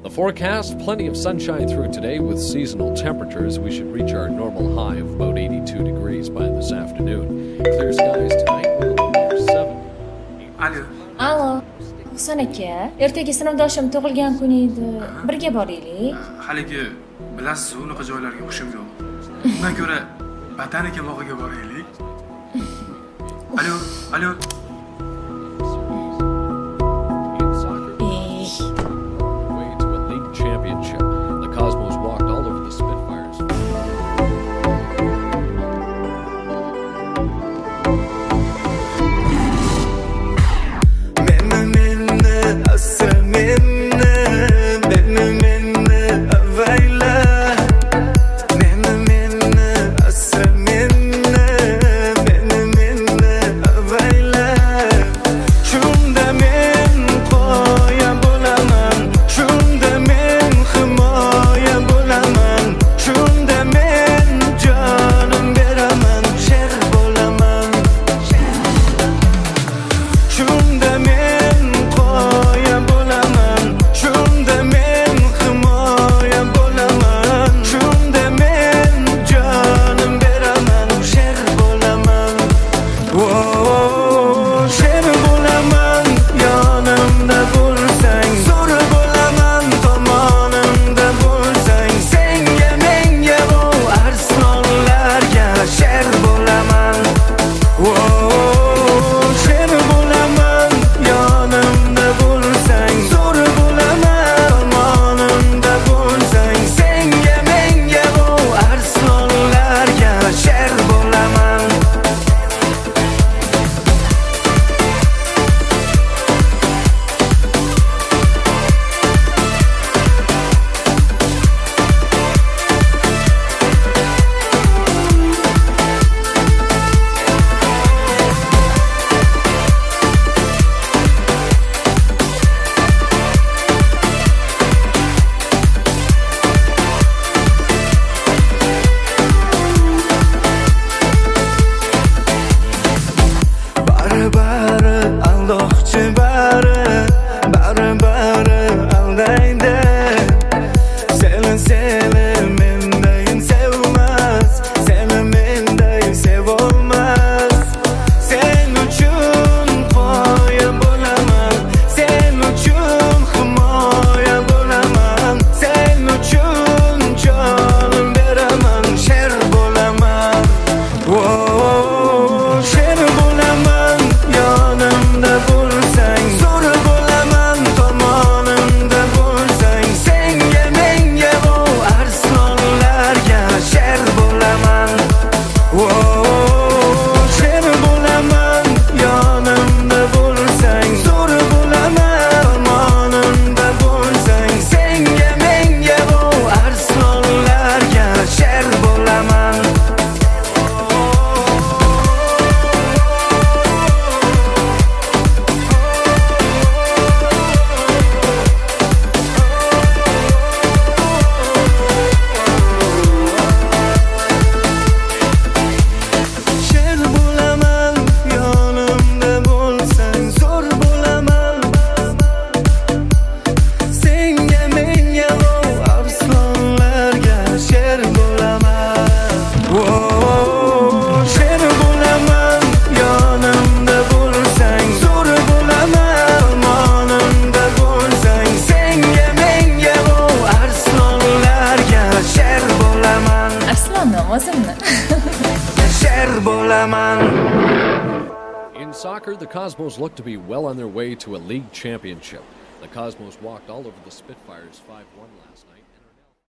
The forecast, plenty of sunshine through today with seasonal temperatures. We should reach our normal high of about 82 degrees by this afternoon. Clear skies tonight with a low near 7. Allo, Husan aka, ertaga sinfdoshim tug'ilgan kun edi. Birga boraylik. Haligi bilasiz, unaqa joylarga xushim yo'q. Undan ko'ra botanika bog'iga boraylik. Allo. Way to a league championship. The Cosmos walked all over the Spitfires. In soccer, the Cosmos look to be well on their way to a league championship. The Cosmos walked all over the Spitfires 5-1 last night.